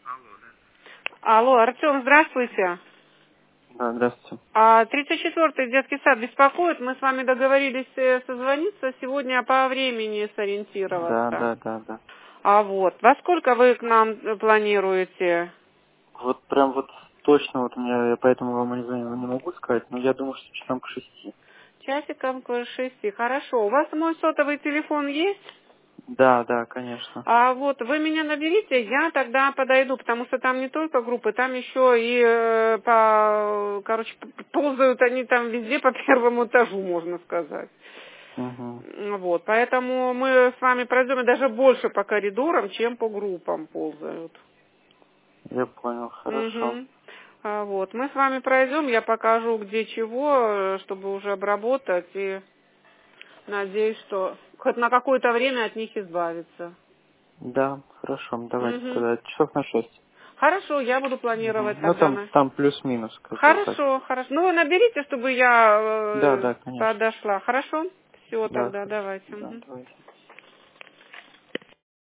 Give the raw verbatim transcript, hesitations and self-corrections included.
Алло, Артем, здравствуйте. Да, здравствуйте. А, тридцать четвёртый детский сад беспокоит. Мы с вами договорились э, созвониться сегодня по времени сориентироваться. Да, да, да, да. А вот, во сколько вы к нам э, планируете? Вот прям вот точно вот у меня, я поэтому вам не, не могу сказать, но я думаю, что часам к шести. Часиком к шести. Хорошо. У вас мой сотовый телефон есть? Да, да, конечно. А вот вы меня наберите, я тогда подойду, потому что там не только группы, там еще и э, по, короче, п- ползают они там везде по первому этажу, можно сказать. Угу. Вот, поэтому мы с вами пройдем и даже больше по коридорам, чем по группам ползают. Я понял, хорошо. Угу. А вот, мы с вами пройдем, я покажу, где чего, э, чтобы уже обработать, и надеюсь, что хоть на какое-то время от них избавиться. Да, хорошо, давайте Угу. тогда часов на шесть. Хорошо, я буду Угу. планировать Ну тогда там, на... там плюс-минус, как бы так. Хорошо, хорошо. Ну, вы наберите, чтобы я Да, э, да, конечно. подошла. Хорошо? Все Да, тогда, хорошо. давайте. Да, Мгм. давайте.